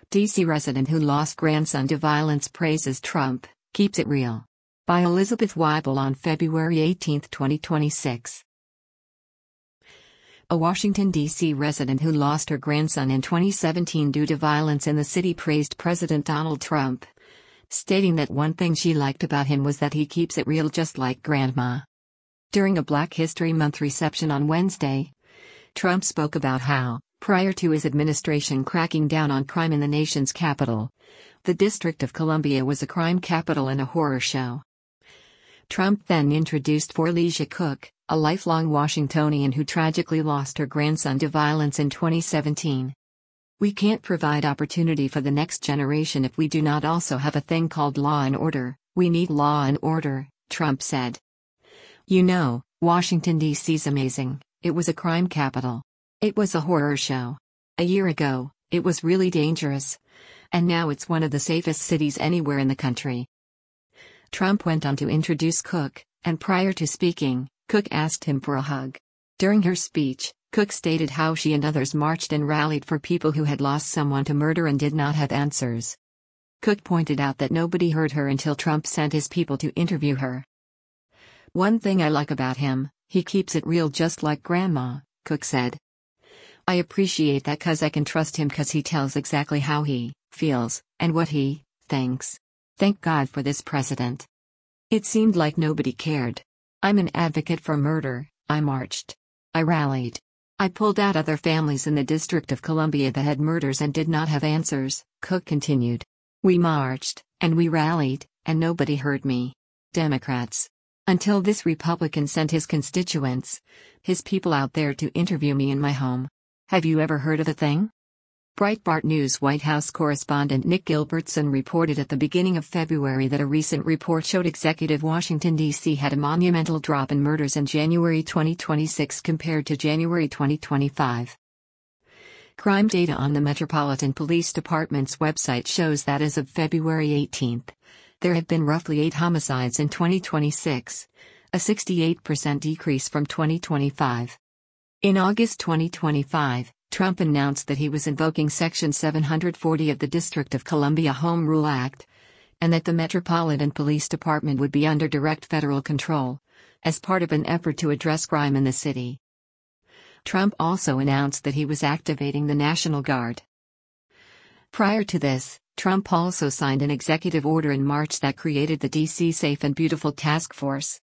D.C. resident who lost grandson to violence praises Trump, keeps it real. By Elizabeth Weibel on February 18, 2026. A Washington, D.C. resident who lost her grandson in 2017 due to violence in the city praised President Donald Trump, stating that one thing she liked about him was that he keeps it real just like Grandma. During a Black History Month reception on Wednesday, Trump spoke about how, prior to his administration cracking down on crime in the nation's capital, the District of Columbia was a crime capital and a horror show. Trump then introduced Forlesia Cook, a lifelong Washingtonian who tragically lost her grandson to violence in 2017. "We can't provide opportunity for the next generation if we do not also have a thing called law and order. We need law and order," Trump said. "You know, Washington, D.C.'s amazing. It was a crime capital. It was a horror show. A year ago, it was really dangerous. And now it's one of the safest cities anywhere in the country." Trump went on to introduce Cook, and prior to speaking, Cook asked him for a hug. During her speech, Cook stated how she and others marched and rallied for people who had lost someone to murder and did not have answers. Cook pointed out that nobody heard her until Trump sent his people to interview her. "One thing I like about him, he keeps it real just like Grandma," Cook said. "I appreciate that 'cause I can trust him 'cause he tells exactly how he feels and what he thinks. Thank God for this president. It seemed like nobody cared. I'm an advocate for murder. I marched. I rallied. I pulled out other families in the District of Columbia that had murders and did not have answers," Cook continued. "We marched, and we rallied, and nobody heard me. Democrats. Until this Republican sent his constituents, his people out there to interview me in my home. Have you ever heard of a thing?" Breitbart News White House correspondent Nick Gilbertson reported at the beginning of February that a recent report showed executive Washington, D.C. had a monumental drop in murders in January 2026 compared to January 2025. Crime data on the Metropolitan Police Department's website shows that as of February 18, there have been roughly 8 homicides in 2026, a 68% decrease from 2025. In August 2025, Trump announced that he was invoking Section 740 of the District of Columbia Home Rule Act, and that the Metropolitan Police Department would be under direct federal control, as part of an effort to address crime in the city. Trump also announced that he was activating the National Guard. Prior to this, Trump also signed an executive order in March that created the D.C. Safe and Beautiful Task Force,